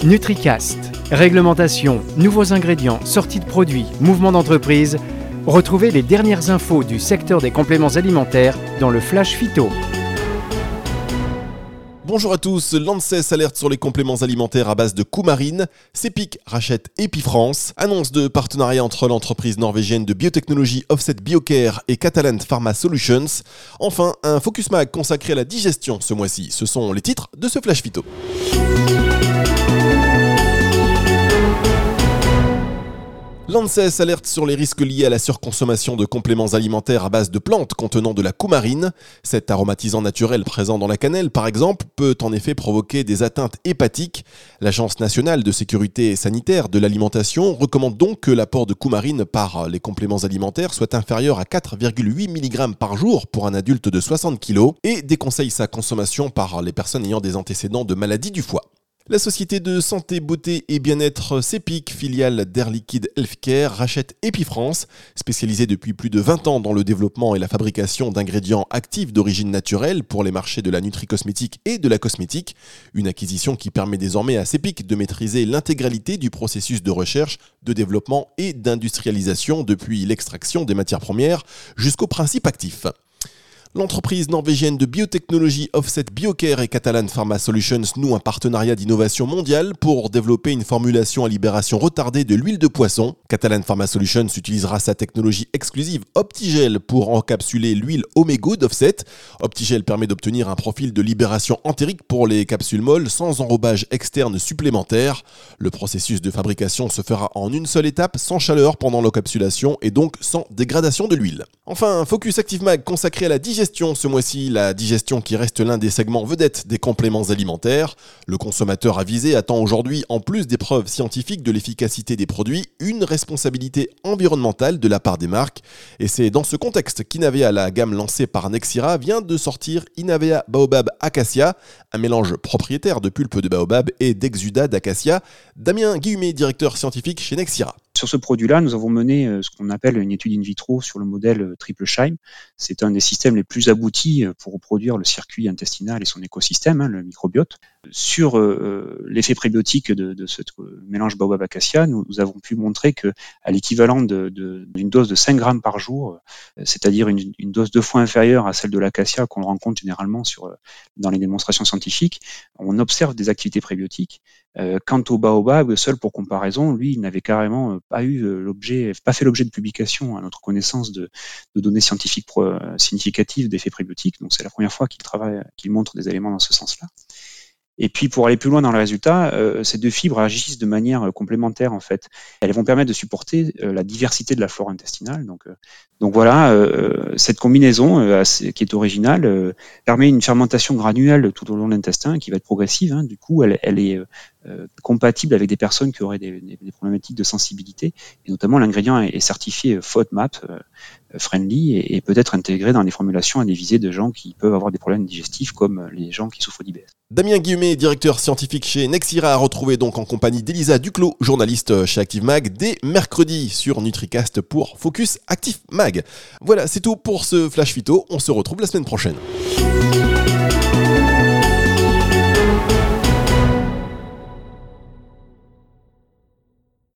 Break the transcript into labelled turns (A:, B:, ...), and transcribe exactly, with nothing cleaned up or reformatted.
A: NutriCast. Réglementation, nouveaux ingrédients, sorties de produits, mouvements d'entreprise. Retrouvez les dernières infos du secteur des compléments alimentaires dans le Flash Phyto.
B: Bonjour à tous, l'ANSES alerte sur les compléments alimentaires à base de coumarine. Cepic rachète EpiFrance. Annonce de partenariat entre l'entreprise norvégienne de biotechnologie Offset Biocare et Catalent Pharma Solutions. Enfin, un Focus Mag consacré à la digestion ce mois-ci. Ce sont les titres de ce Flash Phyto. L'ANSES alerte sur les risques liés à la surconsommation de compléments alimentaires à base de plantes contenant de la coumarine. Cet aromatisant naturel présent dans la cannelle, par exemple, peut en effet provoquer des atteintes hépatiques. L'Agence nationale de sécurité sanitaire de l'alimentation recommande donc que l'apport de coumarine par les compléments alimentaires soit inférieur à quatre virgule huit milligrammes par jour pour un adulte de soixante kilos et déconseille sa consommation par les personnes ayant des antécédents de maladies du foie. La société de santé, beauté et bien-être Cepic, filiale d'Air Liquide Healthcare, rachète EpiFrance, spécialisée depuis plus de vingt ans dans le développement et la fabrication d'ingrédients actifs d'origine naturelle pour les marchés de la nutri-cosmétique et de la cosmétique. Une acquisition qui permet désormais à Cepic de maîtriser l'intégralité du processus de recherche, de développement et d'industrialisation depuis l'extraction des matières premières jusqu'au principe actif. L'entreprise norvégienne de biotechnologie Offset Biocare et Catalent Pharma Solutions nouent un partenariat d'innovation mondiale pour développer une formulation à libération retardée de l'huile de poisson. Catalent Pharma Solutions utilisera sa technologie exclusive Optigel pour encapsuler l'huile Omego d'Offset. Optigel permet d'obtenir un profil de libération entérique pour les capsules molles sans enrobage externe supplémentaire. Le processus de fabrication se fera en une seule étape, sans chaleur pendant l'encapsulation et donc sans dégradation de l'huile. Enfin, un Focus Active Mag consacré à la digestion ce mois-ci, la digestion qui reste l'un des segments vedettes des compléments alimentaires. Le consommateur avisé attend aujourd'hui, en plus des preuves scientifiques de l'efficacité des produits, une responsabilité environnementale de la part des marques. Et c'est dans ce contexte qu'Inavea, la gamme lancée par Nexira, vient de sortir Inavea Baobab Acacia, un mélange propriétaire de pulpe de baobab et d'exudat d'acacia. Damien Guillumet, directeur scientifique chez Nexira.
C: Sur ce produit-là, nous avons mené ce qu'on appelle une étude in vitro sur le modèle Triple Chyme. C'est un des systèmes les plus aboutis pour reproduire le circuit intestinal et son écosystème, hein, le microbiote. Sur euh, l'effet prébiotique de, de ce mélange baobab-acacia, nous, nous avons pu montrer que, à l'équivalent de, de, d'une dose de cinq grammes par jour, c'est-à-dire une, une dose deux fois inférieure à celle de l'acacia qu'on rencontre généralement sur, dans les démonstrations scientifiques, on observe des activités prébiotiques. Euh, quant au baobab, seul pour comparaison, lui, il n'avait carrément pas eu l'objet, pas fait l'objet de publication à notre connaissance de, de données scientifiques pro, significatives d'effets prébiotiques. Donc c'est la première fois qu'il travaille, qu'il montre des éléments dans ce sens-là. Et puis pour aller plus loin dans le résultat, euh, ces deux fibres agissent de manière euh, complémentaire en fait. Elles vont permettre de supporter euh, la diversité de la flore intestinale. Donc, euh, donc voilà, euh, cette combinaison euh, assez, qui est originale euh, permet une fermentation graduelle tout au long de l'intestin qui va être progressive. Hein. Du coup, elle, elle est euh, compatible avec des personnes qui auraient des, des, des problématiques de sensibilité. Et notamment, l'ingrédient est, est certifié FODMAP euh, friendly et, et peut être intégré dans des formulations à des visées de gens qui peuvent avoir des problèmes digestifs comme les gens qui souffrent d'I B S.
B: Damien Guillumet, directeur scientifique chez Nexira, a retrouvé donc en compagnie d'Elisa Duclos, journaliste chez Active Mag, dès mercredi sur NutriCast pour Focus Active Mag. Voilà, c'est tout pour ce Flash Phyto. On se retrouve la semaine prochaine.